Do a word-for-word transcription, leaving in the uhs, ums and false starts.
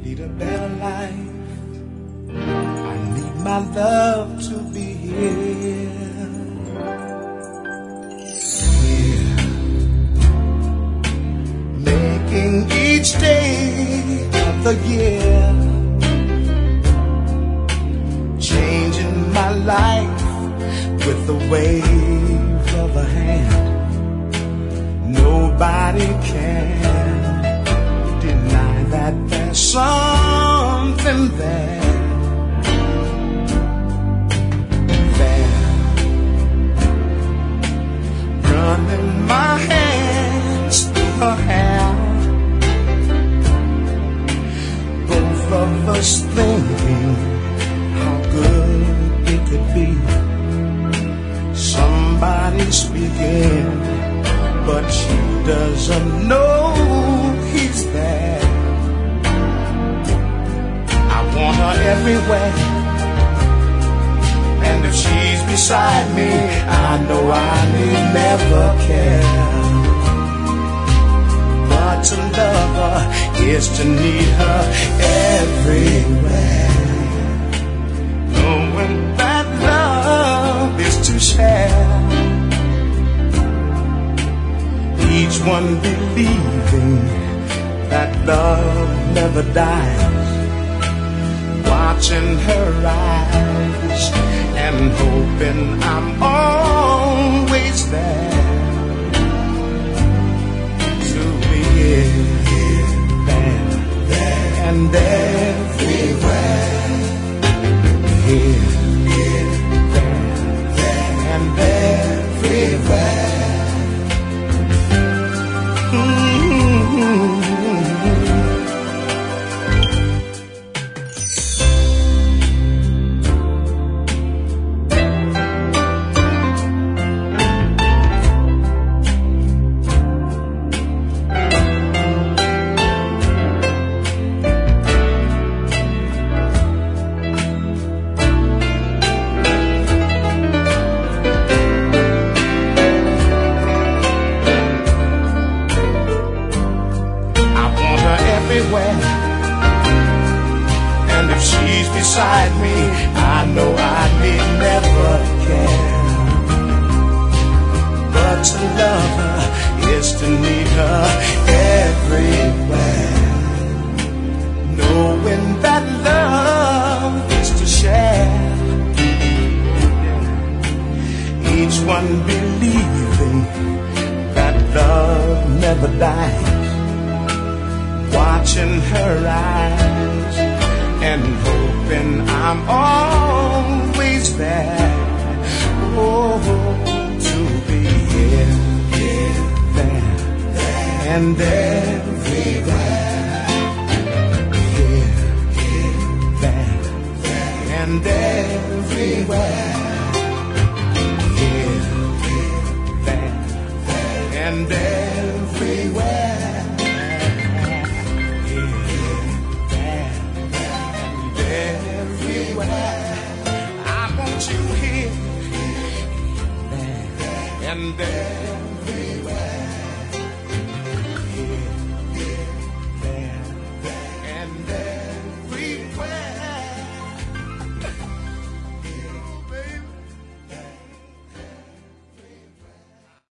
Need a better life. I need my love to be here. Here. Making each day of the year. Changing my life with the wave of a hand. Nobody can deny that there's something there, there. Running my hands through her hair, both of us thinking how good it could be. Somebody speaking, but she doesn't know he's there. I want her everywhere, and if she's beside me, I know I need never care. But to love her is to need her everywhere. Knowing that love is to share. Each one believing that love never dies. Watching her eyes and hoping I'm always there to be here, there, there, and everywhere. Here, here, there, there, and everywhere. And if she's beside me, I know I need never care. But to love her is to need her everywhere. Knowing that love is to share. Each one believing that love never dies. Watching her eyes and hoping I'm always there. Oh, to be here, here, there, there, and everywhere. Here, here, there, there, and everywhere. Here, here, there, there, and everywhere. I want you here, there, and there.